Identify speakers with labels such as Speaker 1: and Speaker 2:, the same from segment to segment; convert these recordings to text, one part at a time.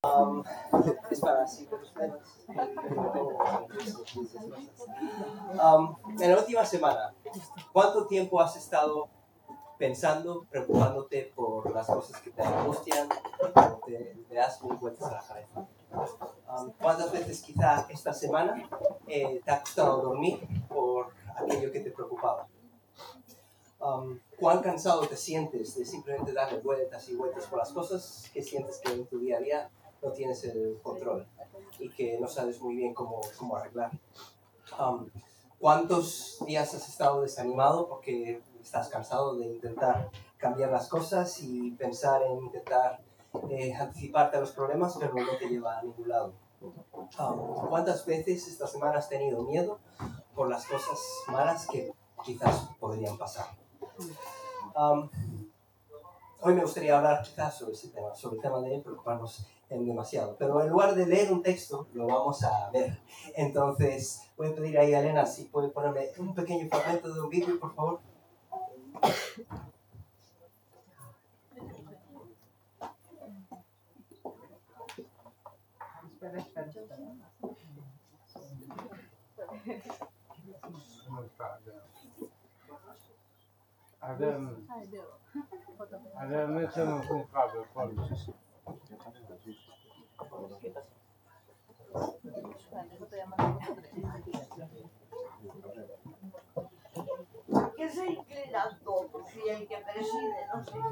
Speaker 1: Um, es para así. En la última semana, ¿cuánto tiempo has estado pensando, preocupándote por las cosas que te angustian o te das muy vueltas a la cabeza? ¿Cuántas veces quizá esta semana te ha costado dormir por aquello que te preocupaba? ¿Cuán cansado te sientes de simplemente darle vueltas y vueltas por las cosas que sientes que en tu día a día no tienes el control y que no sabes muy bien cómo arreglar? ¿Cuántos días has estado desanimado porque estás cansado de intentar cambiar las cosas y pensar en intentar anticiparte a los problemas, pero no te lleva a ningún lado? ¿Cuántas veces esta semana has tenido miedo por las cosas malas que quizás podrían pasar? Hoy me gustaría hablar quizás sobre ese tema, sobre el tema de preocuparnos en demasiado, pero en lugar de leer un texto, lo vamos a ver. Entonces, voy a pedir ahí a Elena si puede ponerme un pequeño fragmento de un vídeo, por favor.
Speaker 2: ¿Qué se inclina todo? Si el que preside no se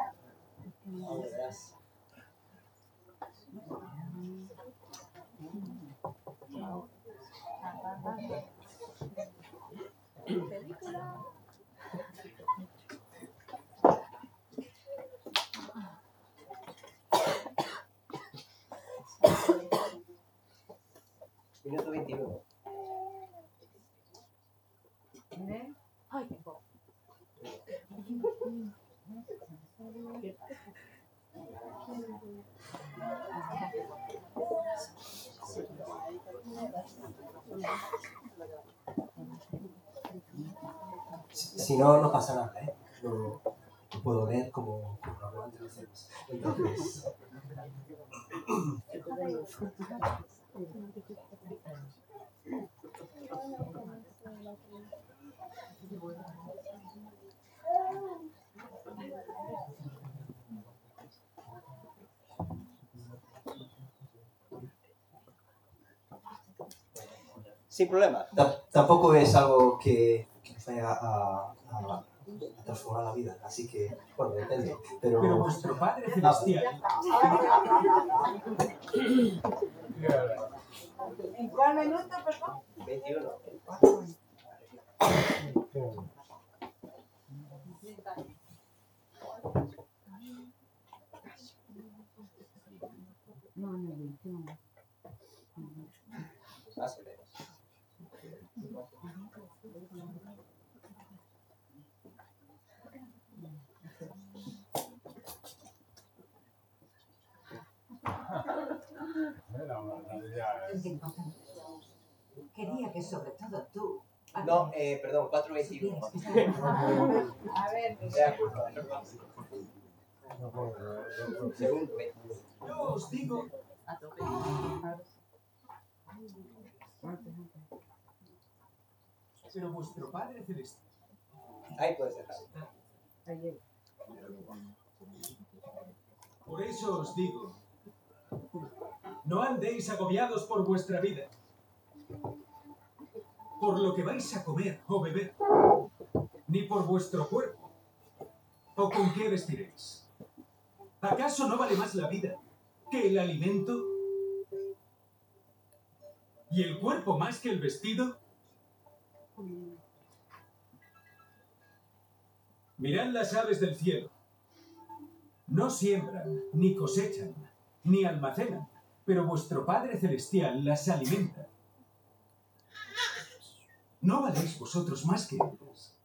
Speaker 1: Minuto 21.
Speaker 3: Ay, tengo.
Speaker 1: Si no, no pasa nada, ¿eh? Lo puedo ver como normalmente lo hacemos. Entonces, sin problema. Tampoco es algo que vaya a transformar la vida, así que, bueno, depende.
Speaker 4: Pero vuestro Padre Celestial.
Speaker 2: ¿En cuál minuto, perdón?
Speaker 1: 21. Más o menos.
Speaker 5: Quería que sobre todo tú...
Speaker 1: No, perdón, 4:21.
Speaker 2: A ver,
Speaker 1: De acuerdo. Segundo,
Speaker 4: Yo os digo, pero vuestro Padre Celestial.
Speaker 1: ahí puedes dejar.
Speaker 4: Por eso os digo, no andéis agobiados por vuestra vida, por lo que vais a comer o beber, ni por vuestro cuerpo, o con qué vestiréis. ¿Acaso no vale más la vida que el alimento? ¿Y el cuerpo más que el vestido? Mirad las aves del cielo. No siembran, ni cosechan, ni almacenan, pero vuestro Padre Celestial las alimenta. ¿No valéis vosotros más que ellas?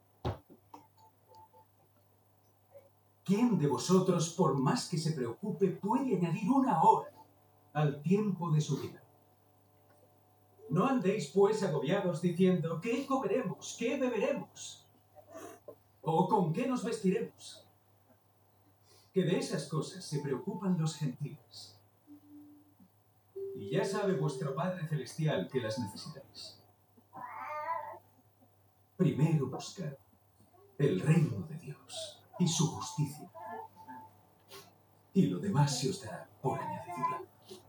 Speaker 4: ¿Quién de vosotros, por más que se preocupe, puede añadir una hora al tiempo de su vida? No andéis pues agobiados diciendo, ¿qué comeremos? ¿Qué beberemos? ¿O con qué nos vestiremos? Que de esas cosas se preocupan los gentiles. Ya sabe vuestro Padre Celestial que las necesitáis. Primero buscad el reino de Dios y su justicia. Y lo demás se os dará por añadidura.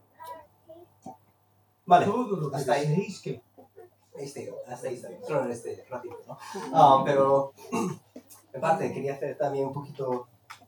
Speaker 1: Vale,
Speaker 4: Todo lo que
Speaker 1: hasta ahí.
Speaker 4: deseéis que...
Speaker 1: Hasta ahí está bien. Solo en este ratito, ¿no? Pero, en parte, quería hacer también un poquito...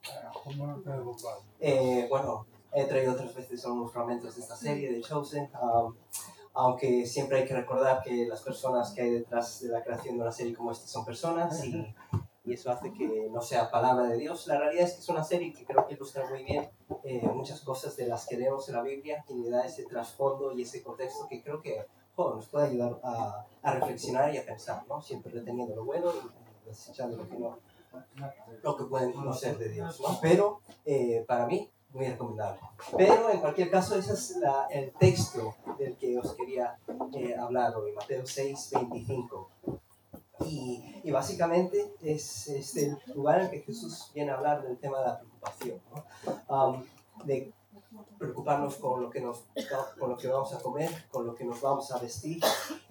Speaker 1: bueno, he traído otras veces algunos fragmentos de esta serie de Chosen, aunque siempre hay que recordar que las personas que hay detrás de la creación de una serie como esta son personas y eso hace que no sea palabra de Dios. La realidad es que es una serie que creo que ilustra muy bien muchas cosas de las que leemos en la Biblia y le da ese trasfondo y ese contexto que creo que nos puede ayudar a reflexionar y a pensar, ¿no? Siempre reteniendo lo bueno y desechando lo que no, lo que pueden no ser de Dios, ¿no? Pero para mí, muy recomendable. Pero en cualquier caso, ese es el texto del que os quería hablar hoy, Mateo 6:25. Y básicamente es el lugar en que Jesús viene a hablar del tema de la preocupación, ¿no? De preocuparnos con lo que vamos a comer, con lo que nos vamos a vestir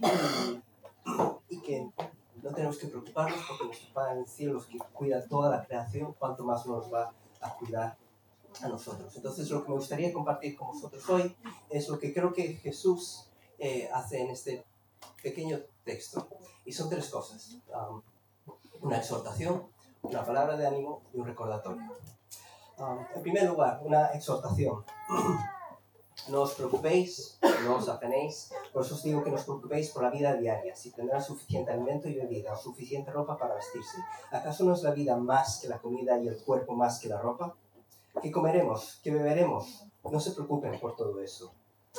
Speaker 1: y que no tenemos que preocuparnos porque nuestro Padre en el cielo, que cuida toda la creación, cuanto más nos va a cuidar a nosotros. Entonces, lo que me gustaría compartir con vosotros hoy es lo que creo que Jesús hace en este pequeño texto. Y son tres cosas. Una exhortación, una palabra de ánimo y un recordatorio. En primer lugar, una exhortación. No os preocupéis, no os afanéis. Por eso os digo que no os preocupéis por la vida diaria, si tendrán suficiente alimento y bebida, o suficiente ropa para vestirse. ¿Acaso no es la vida más que la comida y el cuerpo más que la ropa? ¿Qué comeremos? ¿Qué beberemos? No se preocupen por todo eso.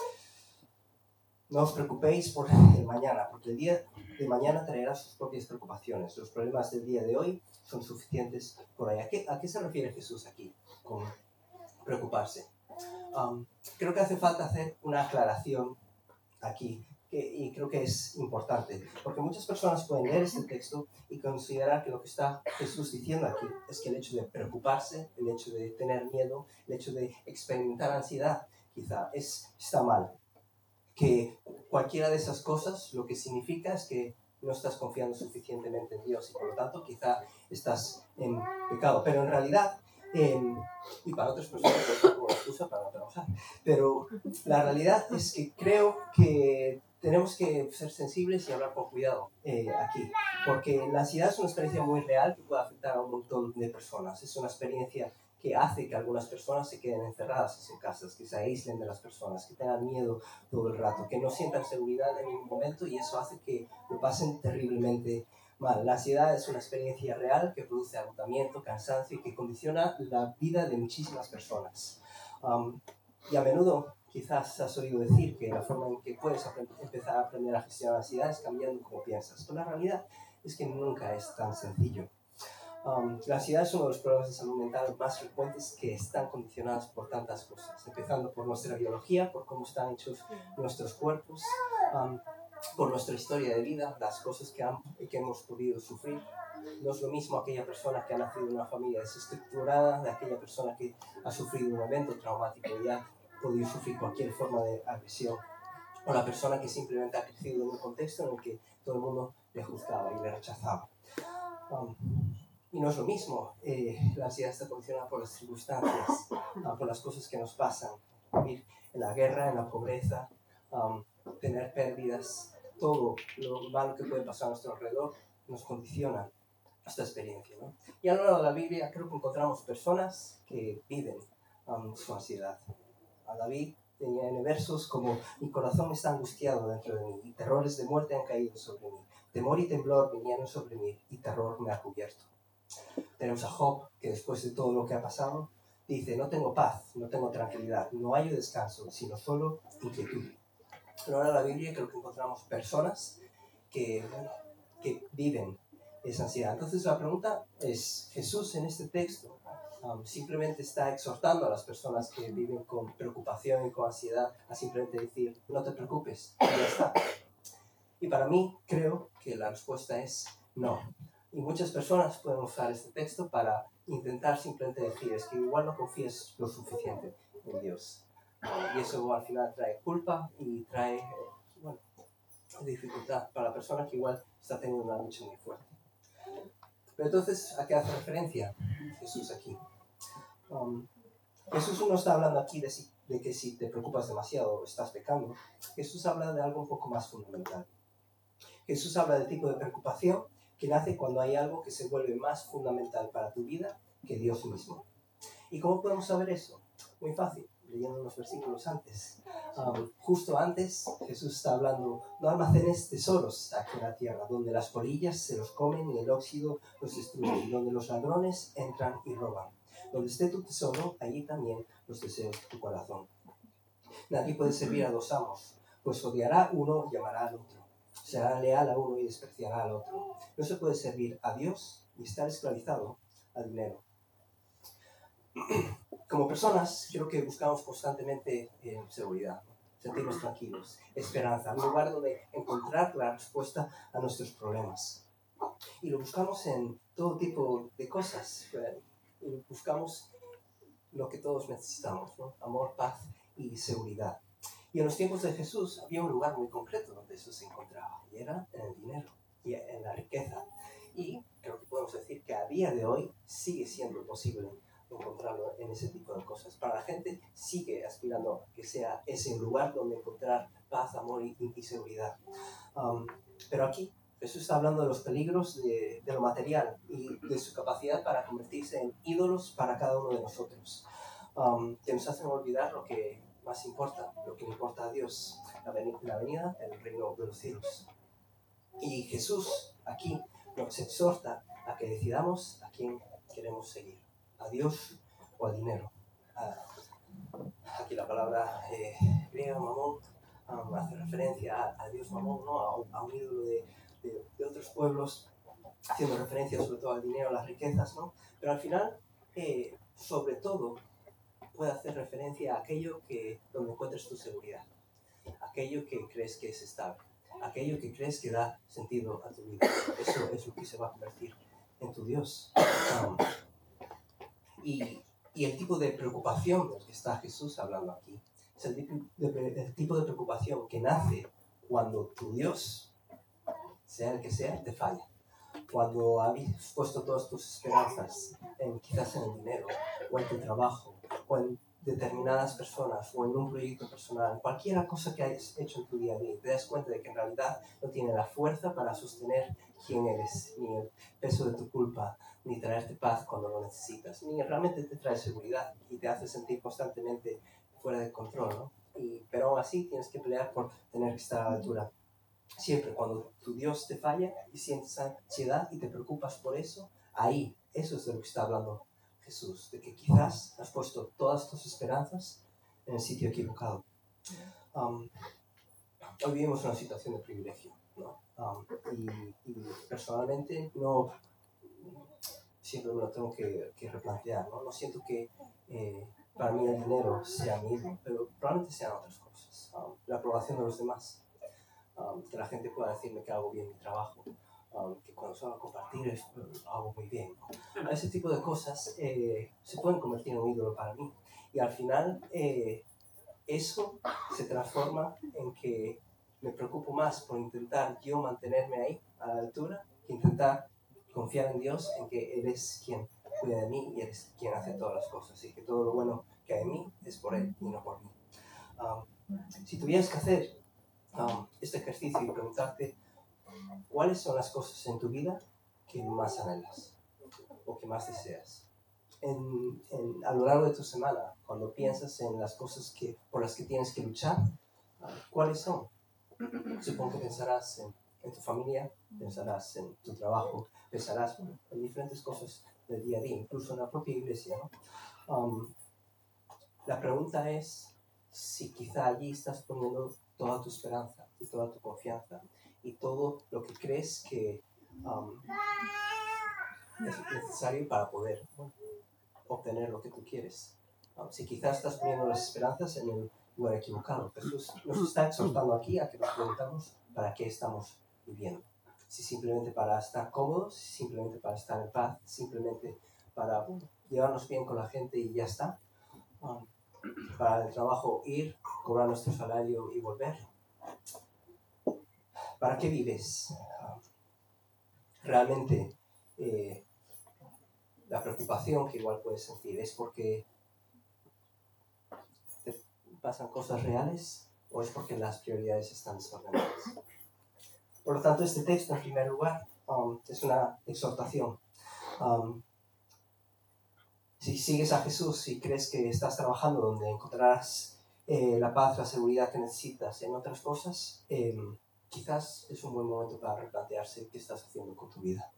Speaker 1: No os preocupéis por el mañana, porque el día de mañana traerá sus propias preocupaciones. Los problemas del día de hoy son suficientes por ahí. ¿A qué se refiere Jesús aquí con preocuparse? Creo que hace falta hacer una aclaración aquí, y creo que es importante, porque muchas personas pueden leer este texto y considerar que lo que está Jesús diciendo aquí es que el hecho de preocuparse, el hecho de tener miedo, el hecho de experimentar ansiedad, quizá está mal. Que cualquiera de esas cosas lo que significa es que no estás confiando suficientemente en Dios y por lo tanto quizá estás en pecado. Pero en realidad, y para otras personas es como excusa para no trabajar, pero la realidad es que creo que tenemos que ser sensibles y hablar con cuidado aquí, porque la ansiedad es una experiencia muy real que puede afectar a un montón de personas. Es una experiencia que hace que algunas personas se queden encerradas en sus casas, que se aíslen de las personas, que tengan miedo todo el rato, que no sientan seguridad en ningún momento y eso hace que lo pasen terriblemente mal. La ansiedad es una experiencia real que produce agotamiento, cansancio y que condiciona la vida de muchísimas personas. Y a menudo quizás has oído decir que la forma en que puedes empezar a aprender a gestionar la ansiedad es cambiando como piensas. Pero la realidad es que nunca es tan sencillo. La ansiedad es uno de los problemas de salud mental más frecuentes que están condicionados por tantas cosas, empezando por nuestra biología, por cómo están hechos nuestros cuerpos, por nuestra historia de vida, las cosas que hemos podido sufrir. No es lo mismo aquella persona que ha nacido en una familia desestructurada de aquella persona que ha sufrido un evento traumático y ha podido sufrir cualquier forma de agresión, o la persona que simplemente ha crecido en un contexto en el que todo el mundo le juzgaba y le rechazaba. Y no es lo mismo, la ansiedad está condicionada por las circunstancias, por las cosas que nos pasan, vivir en la guerra, en la pobreza, tener pérdidas, todo lo malo que puede pasar a nuestro alrededor nos condiciona esta experiencia, ¿no? Y a lo largo de la Biblia creo que encontramos personas que viven su ansiedad. A David tenía en versos como: mi corazón está angustiado dentro de mí y terrores de muerte han caído sobre mí. Temor y temblor vinieron sobre mí y terror me ha cubierto. Tenemos a Job, que después de todo lo que ha pasado, dice: no tengo paz, no tengo tranquilidad, no hay descanso, sino solo inquietud. Pero ahora en la Biblia creo que encontramos personas que viven esa ansiedad. Entonces la pregunta es: Jesús en este texto simplemente está exhortando a las personas que viven con preocupación y con ansiedad a simplemente decir: no te preocupes, y ya está. Y para mí creo que la respuesta es no. Y muchas personas pueden usar este texto para intentar simplemente decir: es que igual no confíes lo suficiente en Dios. Y eso al final trae culpa y trae bueno, dificultad para la persona que igual está teniendo una lucha muy fuerte. Pero entonces, ¿a qué hace referencia Jesús aquí? Jesús no está hablando aquí de que si te preocupas demasiado estás pecando. Jesús habla de algo un poco más fundamental. Jesús habla del tipo de preocupación que nace cuando hay algo que se vuelve más fundamental para tu vida que Dios mismo. ¿Y cómo podemos saber eso? Muy fácil, leyendo unos versículos antes. Justo antes, Jesús está hablando: no almacenes tesoros aquí en la tierra, donde las polillas se los comen y el óxido los destruye, y donde los ladrones entran y roban. Donde esté tu tesoro, allí también los deseos de tu corazón. Nadie puede servir a dos amos, pues odiará uno y amará al otro. Será leal a uno y despreciará al otro. No se puede servir a Dios y estar esclavizado al dinero. Como personas, creo que buscamos constantemente seguridad, ¿no? Sentirnos tranquilos, esperanza, un lugar donde encontrar la respuesta a nuestros problemas. Y lo buscamos en todo tipo de cosas. Y buscamos lo que todos necesitamos, ¿no? Amor, paz y seguridad. Y en los tiempos de Jesús había un lugar muy concreto donde eso se encontraba, y era en el dinero y en la riqueza. Y creo que podemos decir que a día de hoy sigue siendo posible encontrarlo en ese tipo de cosas. Para la gente sigue aspirando a que sea ese lugar donde encontrar paz, amor y seguridad. Pero aquí Jesús está hablando de los peligros de lo material y de su capacidad para convertirse en ídolos para cada uno de nosotros, que nos hacen olvidar lo que más importa, lo que le importa a Dios, la venida, el reino de los cielos. Y Jesús aquí nos exhorta a que decidamos a quién queremos seguir, a Dios o al dinero. Aquí la palabra griega mamón hace referencia a Dios mamón, ¿no? a un ídolo de otros pueblos, haciendo referencia sobre todo al dinero, a las riquezas, ¿no? Pero al final, sobre todo, puede hacer referencia a aquello donde encuentres tu seguridad, aquello que crees que es estable, aquello que crees que da sentido a tu vida. Eso es lo que se va a convertir en tu Dios. Y el tipo de preocupación del que está Jesús hablando aquí es el tipo de preocupación que nace cuando tu Dios, sea el que sea, te falla. Cuando has puesto todas tus esperanzas quizás en el dinero, o en tu trabajo, o en determinadas personas, o en un proyecto personal, cualquier cosa que hayas hecho en tu día a día, te das cuenta de que en realidad no tiene la fuerza para sostener quién eres, ni el peso de tu culpa, ni traerte paz cuando lo necesitas, ni realmente te trae seguridad y te hace sentir constantemente fuera de control, ¿no? Pero aún así tienes que pelear por tener que estar a la altura. Siempre cuando tu Dios te falla y sientes ansiedad y te preocupas por eso, ahí, eso es de lo que está hablando Jesús, de que quizás has puesto todas tus esperanzas en el sitio equivocado. Hoy vivimos una situación de privilegio, ¿no? Y personalmente no, siempre me lo tengo que replantear, ¿no? No siento que para mí el dinero sea mi ídolo, pero probablemente sean otras cosas. La aprobación de los demás. Que la gente pueda decirme que hago bien mi trabajo, que cuando salgo a compartir lo hago muy bien, ¿no? Ese tipo de cosas se pueden convertir en un ídolo para mí. Y al final eso se transforma en que me preocupo más por intentar yo mantenerme ahí a la altura que intentar confiar en Dios, en que Él es quien cuida de mí y Él es quien hace todas las cosas y que todo lo bueno que hay en mí es por Él y no por mí. Si tuvieras que hacer este ejercicio y preguntarte cuáles son las cosas en tu vida que más anhelas o que más deseas. A lo largo de tu semana, cuando piensas en las cosas por las que tienes que luchar, ¿cuáles son? Supongo que pensarás en tu familia, pensarás en tu trabajo, pensarás en diferentes cosas del día a día, incluso en la propia iglesia, ¿no? La pregunta es si quizá allí estás poniendo toda tu esperanza y toda tu confianza y todo lo que crees que es necesario para poder obtener lo que tú quieres. Si quizás estás poniendo las esperanzas en el lugar equivocado. Jesús nos está exhortando aquí a que nos preguntamos para qué estamos viviendo. Si simplemente para estar cómodos, si simplemente para estar en paz, simplemente para llevarnos bien con la gente y ya está. para el trabajo ir, cobrar nuestro salario y volver. ¿Para qué vives? Realmente la preocupación que igual puedes sentir es porque te pasan cosas reales o es porque las prioridades están desordenadas. Por lo tanto, este texto, en primer lugar, es una exhortación. Si sigues a Jesús y crees que estás trabajando donde encontrarás la paz, la seguridad que necesitas en otras cosas, quizás es un buen momento para replantearse qué estás haciendo con tu vida.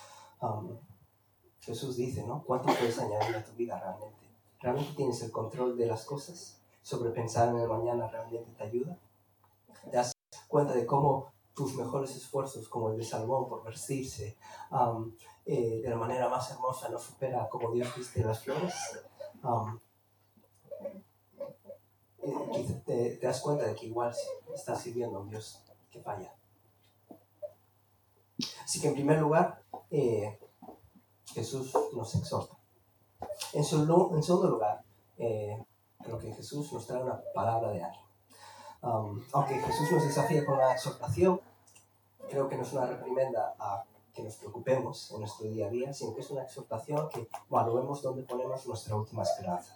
Speaker 1: Jesús dice, ¿no? ¿Cuánto puedes añadir a tu vida realmente? ¿Realmente tienes el control de las cosas? ¿Sobre pensar en el mañana realmente te ayuda? ¿Te das cuenta de cómo tus mejores esfuerzos, como el de Salomón por vestirse de la manera más hermosa, no supera como Dios viste las flores? Te das cuenta de que igual estás sirviendo a un Dios que falla. Así que en primer lugar, Jesús nos exhorta. En segundo lugar, creo que Jesús nos trae una palabra de ánimo. Aunque Jesús nos desafía con la exhortación, creo que no es una reprimenda a que nos preocupemos en nuestro día a día, sino que es una exhortación a que evaluemos dónde ponemos nuestra última esperanza.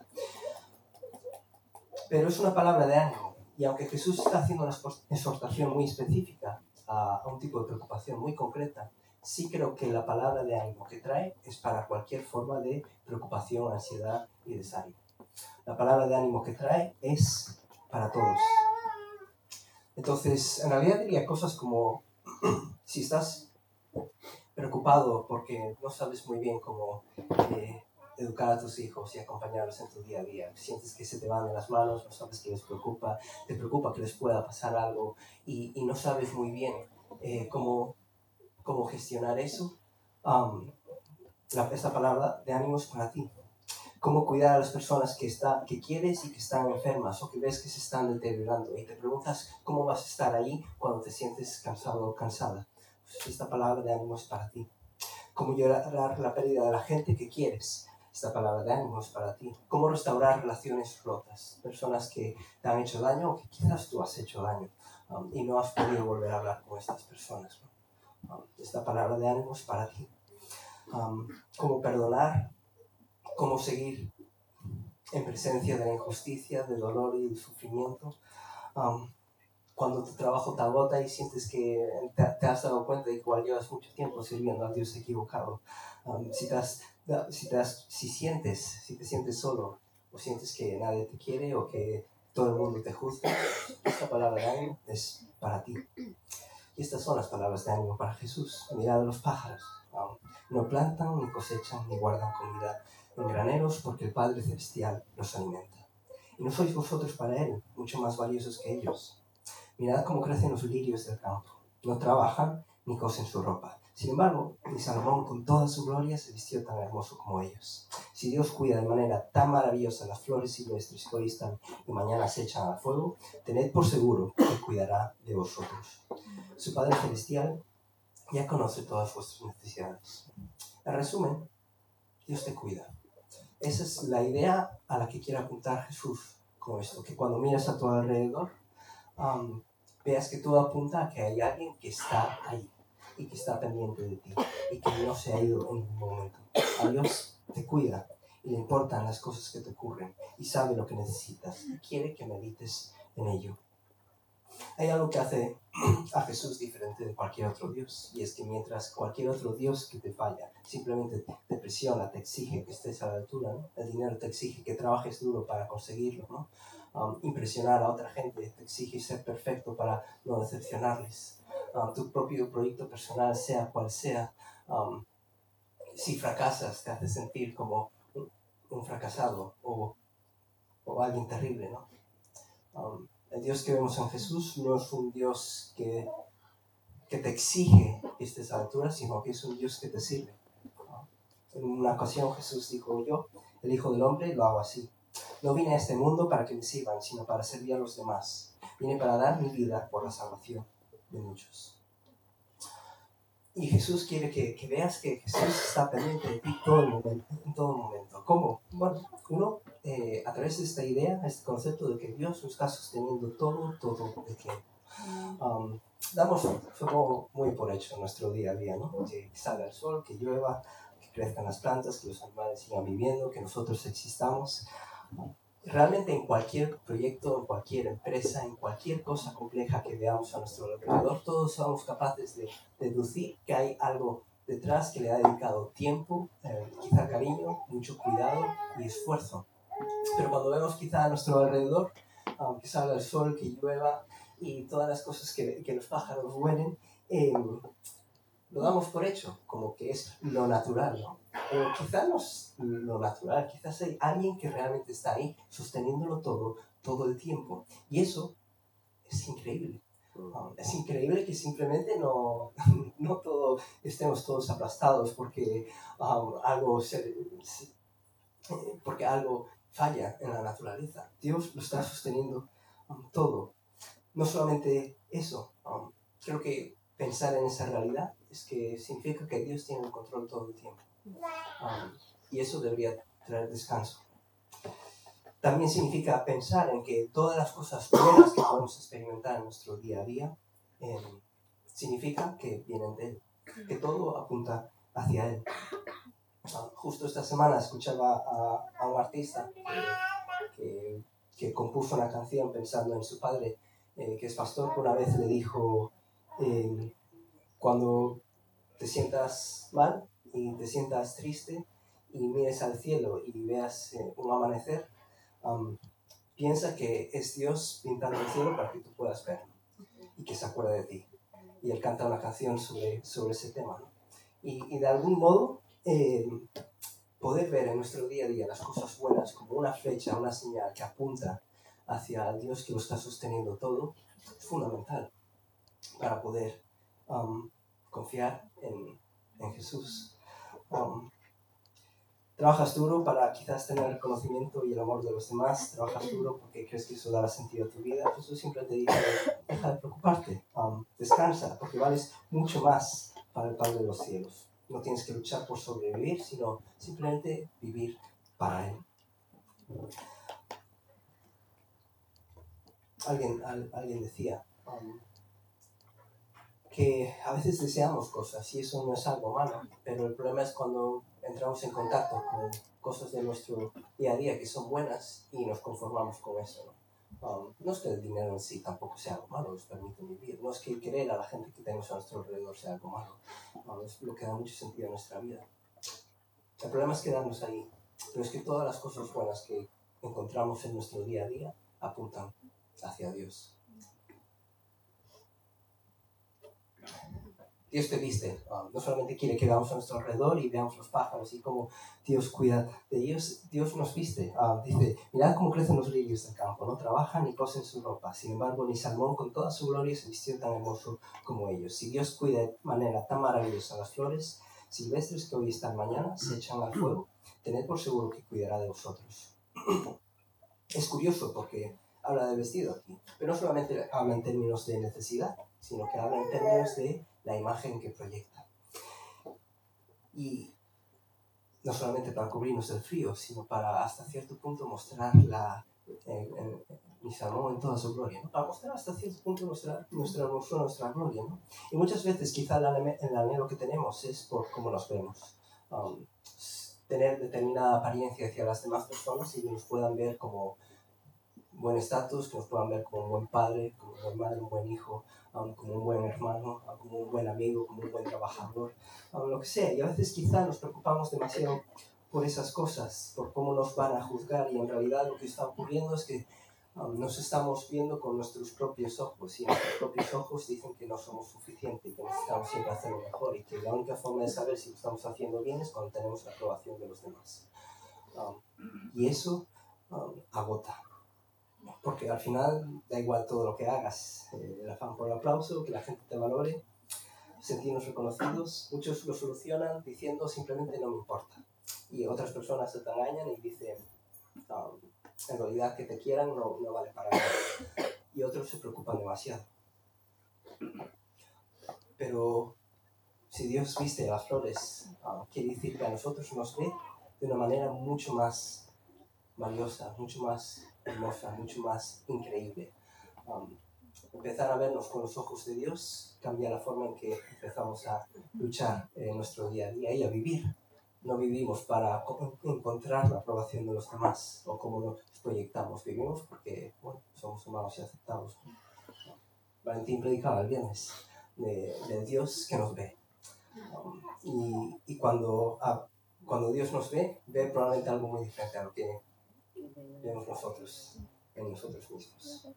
Speaker 1: Pero es una palabra de ánimo, y aunque Jesús está haciendo una exhortación muy específica a un tipo de preocupación muy concreta, sí creo que la palabra de ánimo que trae es para cualquier forma de preocupación, ansiedad y desánimo. La palabra de ánimo que trae es para todos. Entonces, en realidad diría cosas como, si estás preocupado porque no sabes muy bien cómo educar a tus hijos y acompañarlos en tu día a día, sientes que se te van de las manos, no sabes qué les preocupa, te preocupa que les pueda pasar algo y no sabes muy bien cómo gestionar eso, esta palabra de ánimo es para ti. Cómo cuidar a las personas que quieres y que están enfermas o que ves que se están deteriorando y te preguntas cómo vas a estar ahí cuando te sientes cansado o cansada. Pues esta palabra de ánimo es para ti. Cómo llorar la pérdida de la gente que quieres. Esta palabra de ánimo es para ti. Cómo restaurar relaciones rotas. Personas que te han hecho daño o que quizás tú has hecho daño y no has podido volver a hablar con estas personas, ¿no? Esta palabra de ánimo es para ti. Cómo perdonar, cómo seguir en presencia de la injusticia, del dolor y del sufrimiento. Cuando tu trabajo te agota y sientes que te has dado cuenta de que igual llevas mucho tiempo sirviendo al Dios equivocado. Si te sientes solo o sientes que nadie te quiere o que todo el mundo te juzga, esta palabra de ánimo es para ti. Y estas son las palabras de ánimo para Jesús. Mirad a los pájaros. No plantan, ni cosechan, ni guardan comida en graneros, porque el Padre Celestial los alimenta. ¿Y no sois vosotros para Él mucho más valiosos que ellos? Mirad cómo crecen los lirios del campo. No trabajan ni cosen su ropa. Sin embargo, ni Salomón con toda su gloria se vistió tan hermoso como ellos. Si Dios cuida de manera tan maravillosa las flores silvestres que hoy están y mañana se echan al fuego, tened por seguro que cuidará de vosotros. Su Padre Celestial ya conoce todas vuestras necesidades. En resumen, Dios te cuida. Esa es la idea a la que quiere apuntar Jesús con esto, que cuando miras a tu alrededor, veas que todo apunta a que hay alguien que está ahí y que está pendiente de ti y que no se ha ido en ningún momento. A Dios te cuida y le importan las cosas que te ocurren y sabe lo que necesitas y quiere que medites en ello. Hay algo que hace a Jesús diferente de cualquier otro Dios, y es que mientras cualquier otro Dios que te falla simplemente te presiona, te exige que estés a la altura, ¿no? El dinero te exige que trabajes duro para conseguirlo, ¿no? Impresionar a otra gente te exige ser perfecto para no decepcionarles. Tu propio proyecto personal, sea cual sea, si fracasas te hace sentir como un fracasado o alguien terrible, ¿no? El Dios que vemos en Jesús no es un Dios que te exige que estés a la altura, sino que es un Dios que te sirve. En una ocasión Jesús dijo: yo, el Hijo del Hombre, lo hago así. No vine a este mundo para que me sirvan, sino para servir a los demás. Vine para dar mi vida por la salvación de muchos. Y Jesús quiere que veas que Jesús está pendiente de ti en todo momento. ¿Cómo? Bueno, uno, a través de esta idea, este concepto de que Dios nos está sosteniendo todo el tiempo. Damos fuego muy por hecho en nuestro día a día, ¿no? Que salga el sol, que llueva, que crezcan las plantas, que los animales sigan viviendo, que nosotros existamos. Realmente en cualquier proyecto, en cualquier empresa, en cualquier cosa compleja que veamos a nuestro alrededor, todos somos capaces de deducir que hay algo detrás que le ha dedicado tiempo, quizá cariño, mucho cuidado y esfuerzo. Pero cuando vemos quizá a nuestro alrededor, que salga el sol, que llueva y todas las cosas que los pájaros vuelen, lo damos por hecho, como que es lo natural, ¿no? Pero quizás no es lo natural, quizás hay alguien que realmente está ahí sosteniéndolo todo el tiempo. Y eso es increíble. Es increíble que simplemente no estemos todos aplastados porque porque algo falla en la naturaleza. Dios lo está sosteniendo todo. No solamente eso, creo que pensar en esa realidad es que significa que Dios tiene el control todo el tiempo. Y eso debería traer descanso. También significa pensar en que todas las cosas buenas que podemos experimentar en nuestro día a día significa que vienen de Él, que todo apunta hacia Él. Justo esta semana escuchaba a un artista que compuso una canción pensando en su padre, que es pastor, que una vez le dijo, cuando te sientas mal y te sientas triste y mires al cielo y veas un amanecer, piensa que es Dios pintando el cielo para que tú puedas verlo y que se acuerde de ti. Y él canta una canción sobre ese tema, ¿no? Y de algún modo poder ver en nuestro día a día las cosas buenas como una flecha, una señal que apunta hacia el Dios que lo está sosteniendo todo, es fundamental para poder confiar en Jesús. Trabajas duro para quizás tener el reconocimiento y el amor de los demás, trabajas duro porque crees que eso dará sentido a tu vida. Jesús siempre te dice, deja de preocuparte, descansa, porque vales mucho más para el Padre de los cielos. No tienes que luchar por sobrevivir, sino simplemente vivir para Él. Alguien decía que a veces deseamos cosas y eso no es algo malo, pero el problema es cuando entramos en contacto con cosas de nuestro día a día que son buenas y nos conformamos con eso, ¿no? No es que el dinero en sí tampoco sea algo malo, nos permite vivir, no es que querer a la gente que tenemos a nuestro alrededor sea algo malo, es lo que da mucho sentido a nuestra vida. El problema es quedarnos ahí, pero es que todas las cosas buenas que encontramos en nuestro día a día apuntan hacia Dios. Dios te viste, no solamente quiere que veamos a nuestro alrededor y veamos los pájaros y cómo Dios cuida de ellos, Dios nos viste. Dice, mirad cómo crecen los lirios del campo, no trabajan ni cosen su ropa, sin embargo ni Salmón con toda su gloria se vistió tan hermoso como ellos. Si Dios cuida de manera tan maravillosa las flores silvestres que hoy están mañana, se echan al fuego, tened por seguro que cuidará de vosotros. Es curioso porque habla de vestido aquí, pero no solamente habla en términos de necesidad, sino que habla en términos de la imagen que proyecta. Y no solamente para cubrirnos del frío, sino para hasta cierto punto mostrar mi Salmón en toda su gloria, ¿no? Para mostrar hasta cierto punto nuestra hermosura, nuestra gloria, ¿no? Y muchas veces quizá el anhelo que tenemos es por cómo nos vemos. Tener determinada apariencia hacia las demás personas y que nos puedan ver como buen estatus, que nos puedan ver como un buen padre, como una buena madre, un buen hijo, como un buen hermano, como un buen amigo, como un buen trabajador, lo que sea. Y a veces quizá nos preocupamos demasiado por esas cosas, por cómo nos van a juzgar, y en realidad lo que está ocurriendo es que nos estamos viendo con nuestros propios ojos, y nuestros propios ojos dicen que no somos suficientes, que necesitamos siempre hacerlo mejor, y que la única forma de saber si lo estamos haciendo bien es cuando tenemos la aprobación de los demás. Y eso agota. Porque al final da igual todo lo que hagas, el afán por el aplauso, que la gente te valore, sentirnos reconocidos. Muchos lo solucionan diciendo simplemente no me importa. Y otras personas se te engañan y dicen, en realidad que te quieran no vale para nada. Y otros se preocupan demasiado. Pero si Dios viste las flores, quiere decir que a nosotros nos ve de una manera mucho más valiosa, mucho más hermosa, mucho más increíble. Empezar a vernos con los ojos de Dios cambia la forma en que empezamos a luchar en nuestro día a día y a vivir. No vivimos para encontrar la aprobación de los demás o cómo nos proyectamos. Vivimos porque somos humanos y aceptados. Valentín predicaba el viernes de Dios que nos ve. Y cuando Dios nos ve probablemente algo muy diferente a lo que vemos nosotros en nosotros mismos.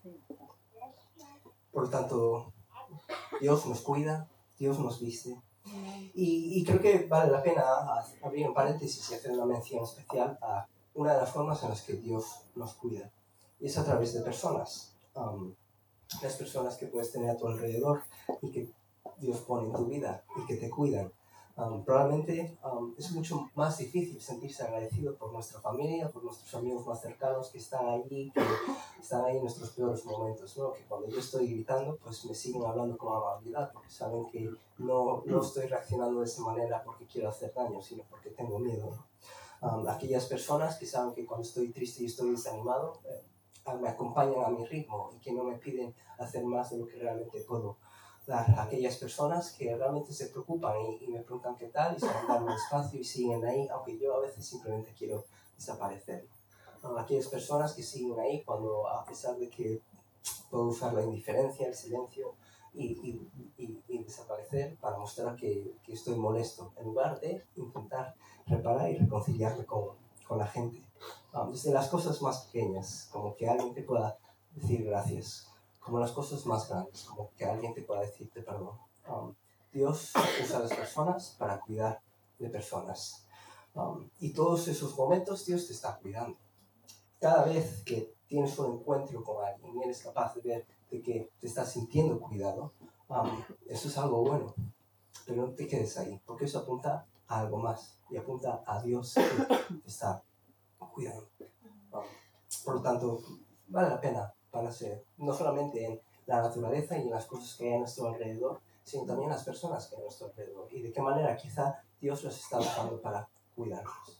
Speaker 1: Por lo tanto, Dios nos cuida, Dios nos viste. Y creo que vale la pena abrir un paréntesis y hacer una mención especial a una de las formas en las que Dios nos cuida. Y es a través de personas. Las personas que puedes tener a tu alrededor y que Dios pone en tu vida y que te cuidan. Probablemente es mucho más difícil sentirse agradecido por nuestra familia, por nuestros amigos más cercanos que están allí en nuestros peores momentos, ¿no? Que cuando yo estoy gritando, pues me siguen hablando con amabilidad, porque saben que no estoy reaccionando de esa manera porque quiero hacer daño, sino porque tengo miedo, ¿no? Aquellas personas que saben que cuando estoy triste y estoy desanimado, me acompañan a mi ritmo y que no me piden hacer más de lo que realmente puedo dar. A aquellas personas que realmente se preocupan y me preguntan qué tal y se van dando espacio y siguen ahí, aunque yo a veces simplemente quiero desaparecer. Aquellas personas que siguen ahí cuando, a pesar de que puedo usar la indiferencia, el silencio y desaparecer para mostrar que estoy molesto, en lugar de intentar reparar y reconciliarme con la gente. Desde las cosas más pequeñas, como que alguien te pueda decir gracias, como las cosas más grandes, como que alguien te pueda decirte perdón. Dios usa a las personas para cuidar de personas. Y todos esos momentos Dios te está cuidando. Cada vez que tienes un encuentro con alguien y eres capaz de ver de que te estás sintiendo cuidado, eso es algo bueno. Pero no te quedes ahí, porque eso apunta a algo más y apunta a Dios que te está cuidando. Por lo tanto, vale la pena pararse no solamente en la naturaleza y en las cosas que hay a nuestro alrededor, sino también en las personas que hay a nuestro alrededor y de qué manera quizá Dios los está usando para cuidarnos.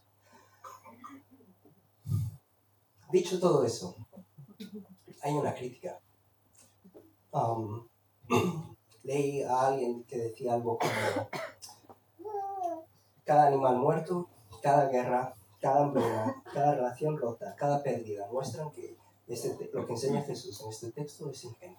Speaker 1: Dicho todo eso, hay una crítica. Leí a alguien que decía algo como: cada animal muerto, cada guerra, cada hambruna, cada relación rota, cada pérdida muestran que lo que enseña Jesús en este texto es ingenuo.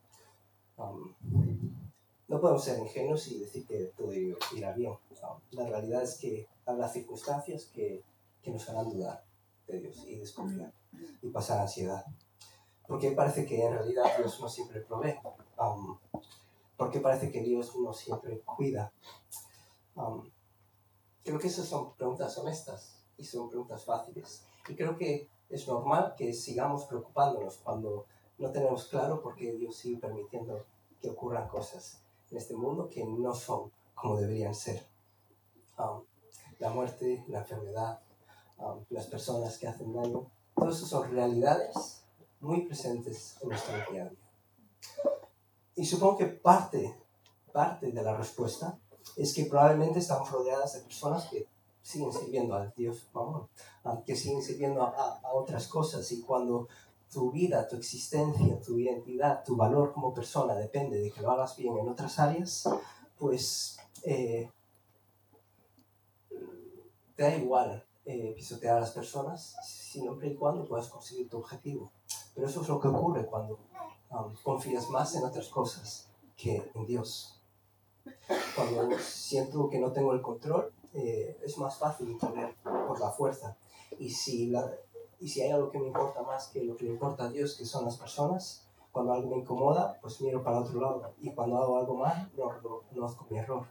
Speaker 1: No podemos ser ingenuos y decir que todo irá bien. La realidad es que habrá circunstancias que nos harán dudar de Dios y desconfiar y pasar ansiedad. Porque parece que en realidad Dios no siempre provee. Porque parece que Dios no siempre cuida. Creo que esas son preguntas honestas y son preguntas fáciles. Y creo que es normal que sigamos preocupándonos cuando no tenemos claro por qué Dios sigue permitiendo que ocurran cosas en este mundo que no son como deberían ser. La muerte, la enfermedad, las personas que hacen daño, todo eso son realidades muy presentes en nuestro día a día. Y supongo que parte de la respuesta es que probablemente estamos rodeadas de personas que siguen sirviendo al Dios Mamón, que siguen sirviendo a otras cosas, y cuando tu vida, tu existencia, tu identidad, tu valor como persona depende de que lo hagas bien en otras áreas, pues te da igual pisotear a las personas, siempre y cuando puedas conseguir tu objetivo. Pero eso es lo que ocurre cuando confías más en otras cosas que en Dios. Cuando siento que no tengo el control, es más fácil imponer por la fuerza. Y si hay algo que me importa más que lo que le importa a Dios, que son las personas, cuando algo me incomoda, pues miro para otro lado. Y cuando hago algo mal, no reconozco mi error.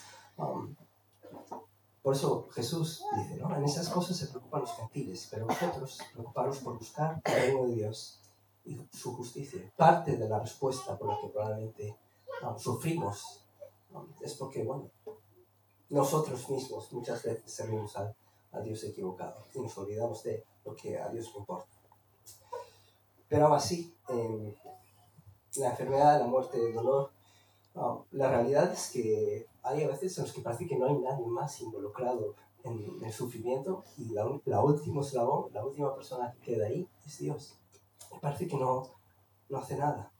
Speaker 1: Por eso Jesús dice, ¿no? En esas cosas se preocupan los gentiles, pero vosotros preocuparos por buscar el reino de Dios y su justicia. Parte de la respuesta por la que probablemente sufrimos es porque, nosotros mismos muchas veces servimos a Dios equivocado y nos olvidamos de lo que a Dios le importa. Pero aún así, la enfermedad, la muerte, el dolor, la realidad es que hay a veces en los que parece que no hay nadie más involucrado en el sufrimiento y la última eslabón, la última persona que queda ahí es Dios. Y parece que no hace nada.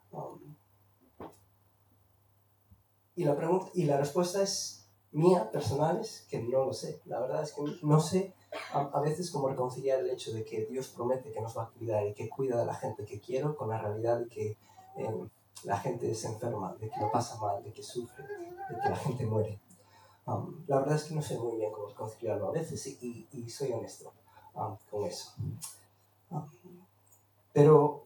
Speaker 1: Y la respuesta es mía, personal, es que no lo sé. La verdad es que no sé a veces cómo reconciliar el hecho de que Dios promete que nos va a cuidar y que cuida de la gente que quiero con la realidad de que la gente se enferma, de que lo pasa mal, de que sufre, de que la gente muere. La verdad es que no sé muy bien cómo reconciliarlo a veces y soy honesto con eso. Pero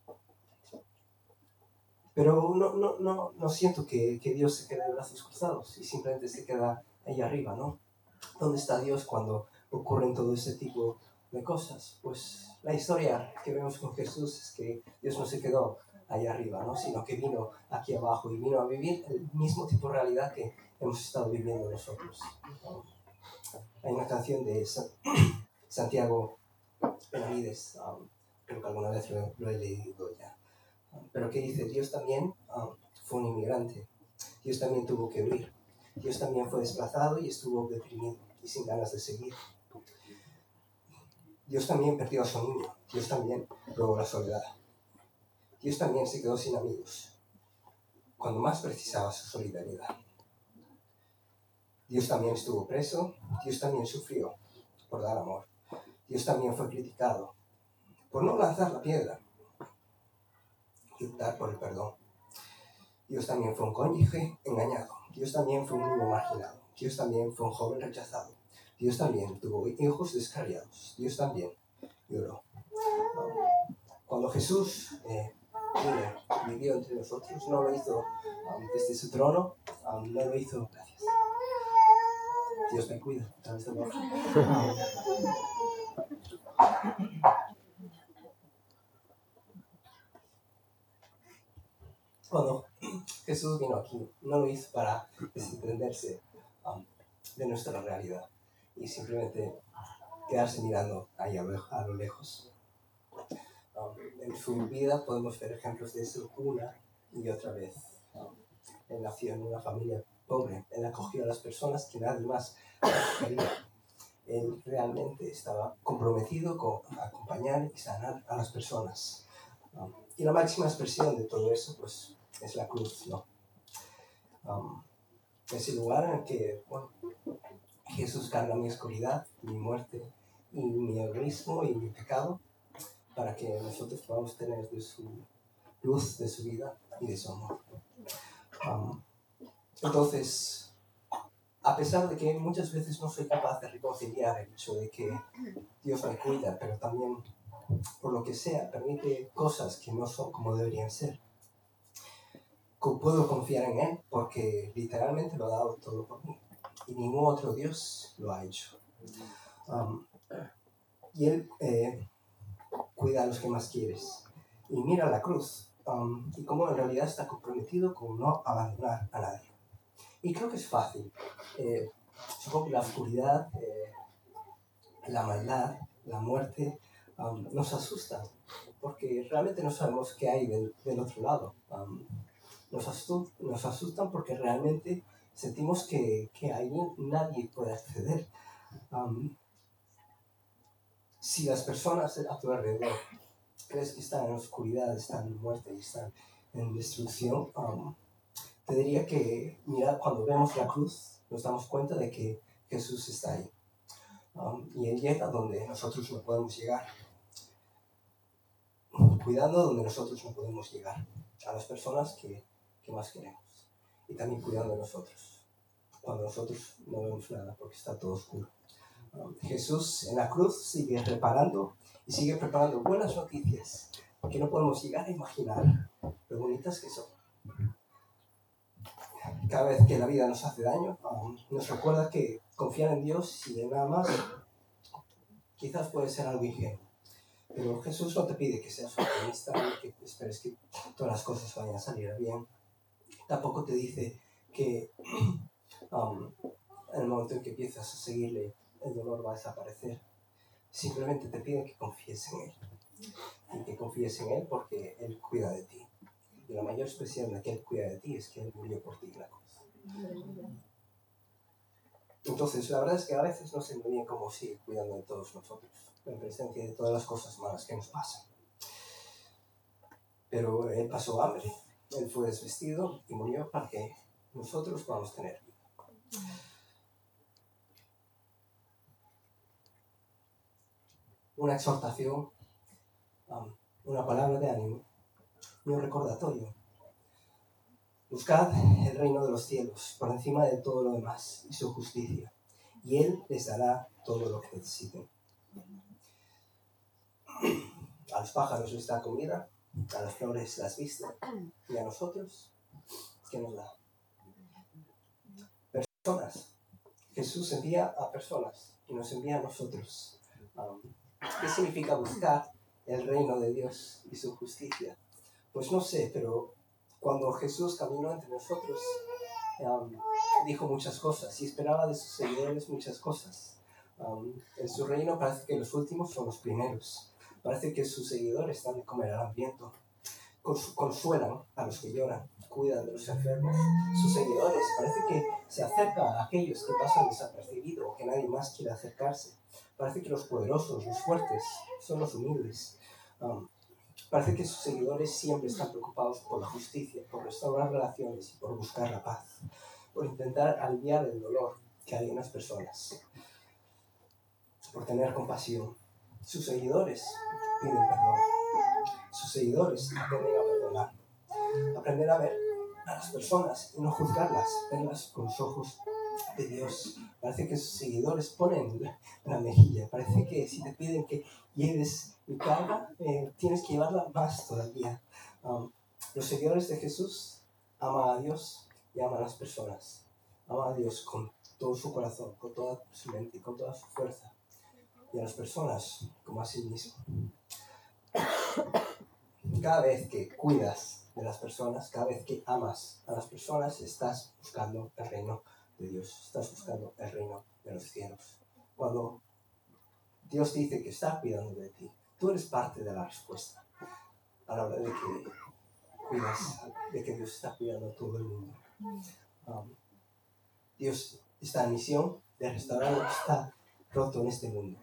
Speaker 1: no siento que Dios se quede de brazos cruzados y simplemente se queda ahí arriba, ¿no? ¿Dónde está Dios cuando ocurren todo ese tipo de cosas? Pues la historia que vemos con Jesús es que Dios no se quedó ahí arriba, ¿no? Sino que vino aquí abajo y vino a vivir el mismo tipo de realidad que hemos estado viviendo nosotros. Hay una canción de Santiago Benavides, creo que alguna vez lo he leído ya, pero que dice, Dios también fue un inmigrante, Dios también tuvo que huir, Dios también fue desplazado y estuvo deprimido y sin ganas de seguir. Dios también perdió a su niño, Dios también probó la soledad, Dios también se quedó sin amigos cuando más precisaba su solidaridad. Dios también estuvo preso, Dios también sufrió por dar amor, Dios también fue criticado por no lanzar la piedra y optar por el perdón. Dios también fue un cónyuge engañado, Dios también fue un niño marginado, Dios también fue un joven rechazado, Dios también tuvo hijos descarriados, Dios también lloró. Cuando Jesús vivió entre nosotros, no lo hizo desde su trono, no lo hizo, gracias. Dios me cuida a través de vos. Cuando Jesús vino aquí, no lo hizo para desentenderse de nuestra realidad y simplemente quedarse mirando ahí a lo lejos. En su vida podemos ver ejemplos de eso una y otra vez. Él nació en una familia pobre, él acogió a las personas que nadie más quería. Él realmente estaba comprometido con acompañar y sanar a las personas. Y la máxima expresión de todo eso, pues, es la cruz, ¿no? Es el lugar en el que, Jesús carga mi oscuridad, mi muerte y mi egoísmo y mi pecado para que nosotros podamos tener de su luz, de su vida y de su amor. Entonces, a pesar de que muchas veces no soy capaz de reconciliar el hecho de que Dios me cuida, pero también, por lo que sea, permite cosas que no son como deberían ser, puedo confiar en Él porque literalmente lo ha dado todo por mí y ningún otro Dios lo ha hecho. Y Él cuida a los que más quieres y mira la cruz y cómo en realidad está comprometido con no abandonar a nadie. Y creo que es fácil. Supongo que la oscuridad, la maldad, la muerte nos asustan porque realmente no sabemos qué hay del otro lado. Nos asustan porque realmente sentimos que ahí nadie puede acceder. Si las personas a tu alrededor crees que están en oscuridad, están en muerte y están en destrucción, te diría que, mira, cuando vemos la cruz, nos damos cuenta de que Jesús está ahí. Y Él llega donde nosotros no podemos llegar. Cuidando donde nosotros no podemos llegar. A las personas que más queremos. Y también cuidando de nosotros. Cuando nosotros no vemos nada porque está todo oscuro. Jesús en la cruz sigue reparando y sigue preparando buenas noticias que no podemos llegar a imaginar lo bonitas que son. Cada vez que la vida nos hace daño, nos recuerda que confiar en Dios y en nada más quizás puede ser algo ingenuo. Pero Jesús no te pide que seas optimista y que esperes que todas las cosas vayan a salir bien. Tampoco te dice que en el momento en que empiezas a seguirle, el dolor va a desaparecer. Simplemente te pide que confíes en Él. Y que confíes en Él porque Él cuida de ti. Y la mayor expresión de que Él cuida de ti es que Él murió por ti en la cruz. Entonces, la verdad es que a veces no sé muy bien cómo sigue cuidando de todos nosotros, en presencia de todas las cosas malas que nos pasan. Pero Él pasó hambre, Él fue desvestido y murió para que nosotros podamos tener vida. Una exhortación, una palabra de ánimo y un recordatorio. Buscad el reino de los cielos por encima de todo lo demás y su justicia, y Él les dará todo lo que necesiten. A los pájaros les da comida, a las flores las viste, y a nosotros, ¿qué nos da? Personas. Jesús envía a personas y nos envía a nosotros. ¿Qué significa buscar el reino de Dios y su justicia? Pues no sé, pero cuando Jesús caminó entre nosotros, dijo muchas cosas y esperaba de sus seguidores muchas cosas. En su reino parece que los últimos son los primeros. Parece que sus seguidores dan de comer al hambriento, consuelan a los que lloran, cuidan de los enfermos. Sus seguidores parece que se acercan a aquellos que pasan desapercibidos o que nadie más quiere acercarse. Parece que los poderosos, los fuertes, son los humildes. Parece que sus seguidores siempre están preocupados por la justicia, por restaurar relaciones y por buscar la paz, por intentar aliviar el dolor que hay en las personas, por tener compasión. Sus seguidores piden perdón. Sus seguidores aprenden a perdonar, aprender a ver a las personas y no juzgarlas, verlas con los ojos de Dios. Parece que sus seguidores ponen la mejilla. Parece que si te piden que lleves mi carga, tienes que llevarla más todavía. Los seguidores de Jesús aman a Dios y aman a las personas. Aman a Dios con todo su corazón, con toda su mente y con toda su fuerza. Y a las personas como a sí mismo. Cada vez que cuidas de las personas, cada vez que amas a las personas, estás buscando el reino de Dios, estás buscando el reino de los cielos. Cuando Dios dice que está cuidando de ti, tú eres parte de la respuesta a la hora de que cuidas, de que Dios está cuidando a todo el mundo. Dios está en misión de restaurar lo que está roto en este mundo.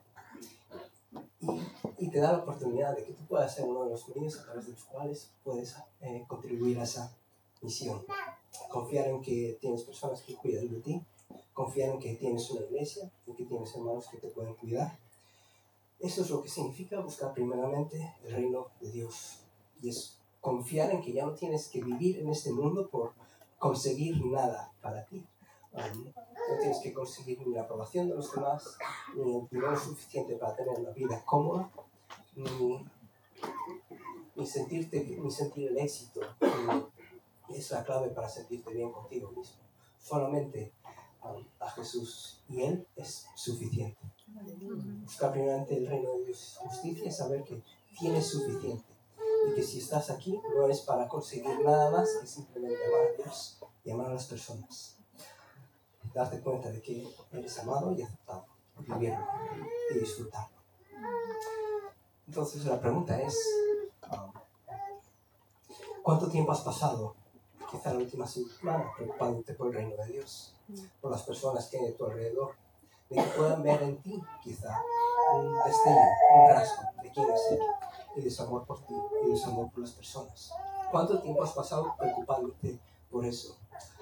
Speaker 1: Y te da la oportunidad de que tú puedas ser uno de los medios a través de los cuales puedes contribuir a esa misión. Confiar en que tienes personas que cuidan de ti, confiar en que tienes una iglesia y que tienes hermanos que te pueden cuidar. Eso es lo que significa buscar primeramente el reino de Dios. Y es confiar en que ya no tienes que vivir en este mundo por conseguir nada para ti. No tienes que conseguir ni la aprobación de los demás, ni el dinero suficiente para tener una vida cómoda, ni sentir el éxito. Es la clave para sentirte bien contigo mismo. Solamente a Jesús, y Él es suficiente. Buscar primeramente el reino de Dios y justicia, saber que tienes suficiente y que si estás aquí no es para conseguir nada más que simplemente amar a Dios y amar a las personas. Darte cuenta de que eres amado y aceptado, vivirlo y disfrutarlo. Entonces la pregunta es, ¿cuánto tiempo has pasado, quizá la última semana, preocupándote por el reino de Dios, por las personas que hay a tu alrededor, de que puedan ver en ti quizá un destello, un rasgo de quién es Él y de su amor por ti y de su amor por las personas? ¿Cuánto tiempo has pasado preocupándote por eso?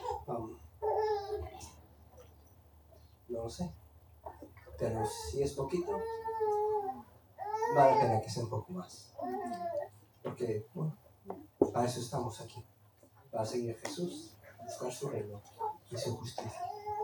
Speaker 1: No lo sé, pero si es poquito, vale la pena que sea un poco más, porque bueno, para eso estamos aquí, para seguir a Jesús, buscar su reino y su justicia.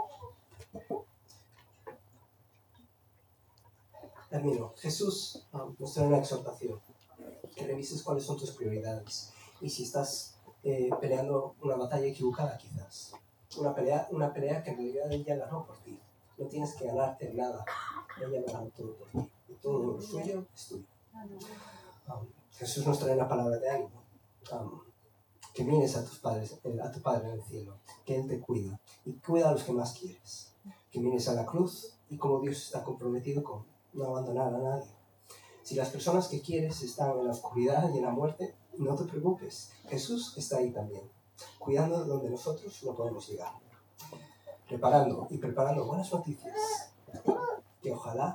Speaker 1: Termino. Jesús nos trae una exhortación, que revises cuáles son tus prioridades y si estás peleando una batalla equivocada quizás, una pelea que en realidad ella ganó por ti. No tienes que ganarte nada, ella ganó todo por ti y todo lo suyo es tuyo. Jesús nos trae una palabra de ánimo, que mires a tu Padre en el cielo, que Él te cuida y cuida a los que más quieres, que mires a la cruz y cómo Dios está comprometido con no abandonar a nadie. Si las personas que quieres están en la oscuridad y en la muerte, no te preocupes, Jesús está ahí también, cuidando de donde nosotros no podemos llegar. preparando y preparando buenas noticias que ojalá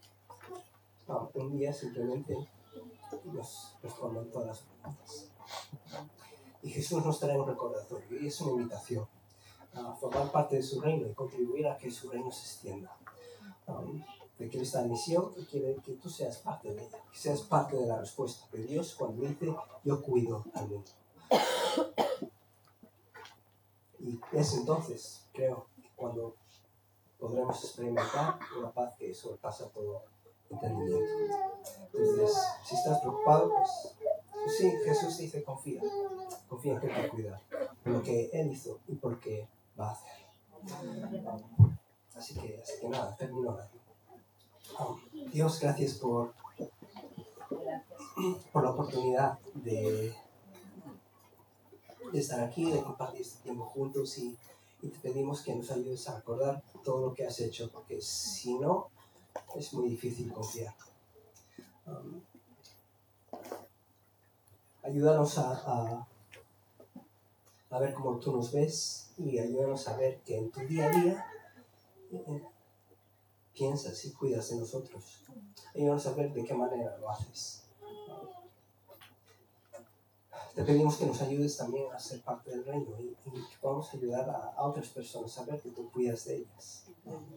Speaker 1: un día simplemente nos respondan todas las preguntas. Y Jesús nos trae un recordatorio y es una invitación a formar parte de su reino y contribuir a que su reino se extienda. De que Él está en misión y quiere que tú seas parte de ella, que seas parte de la respuesta. Que Dios, cuando dice, yo cuido al mundo. Y es entonces, creo, cuando podremos experimentar una paz que sobrepasa todo entendimiento. Entonces, si estás preocupado, pues sí, Jesús dice, confía en que Él va a cuidar por lo que Él hizo y por lo que va a hacer. Así que nada, termino orando. Dios, gracias por la oportunidad de estar aquí, de compartir este tiempo juntos y te pedimos que nos ayudes a recordar todo lo que has hecho, porque si no, es muy difícil confiar. Ayúdanos a ver cómo tú nos ves y ayúdanos a ver que en tu día a día piensas y cuidas de nosotros. Ayúdanos a ver de qué manera lo haces. Te pedimos que nos ayudes también a ser parte del reino y que podamos ayudar a otras personas a ver que tú cuidas de ellas.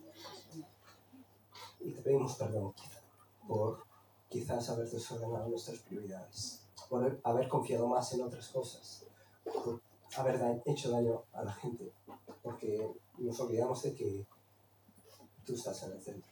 Speaker 1: Y te pedimos perdón por quizás haber desordenado nuestras prioridades, por haber confiado más en otras cosas, por haber hecho daño a la gente, porque nos olvidamos de que tú estás en el centro.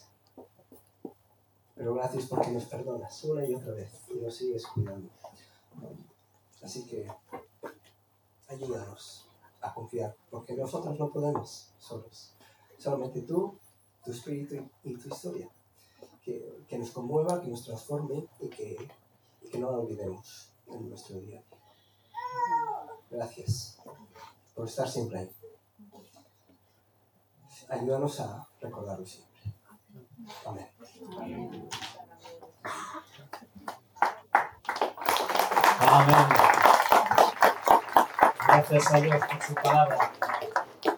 Speaker 1: Pero gracias porque nos perdonas una y otra vez y nos sigues cuidando. Así que ayúdanos a confiar, porque nosotros no podemos solos. Solamente tú, tu espíritu y tu historia. Que nos conmueva, que nos transforme y que no la olvidemos en nuestro día. Gracias por estar siempre ahí. Ayúdanos a recordarlo siempre. Amén.
Speaker 6: Amén. Gracias a Dios por su palabra.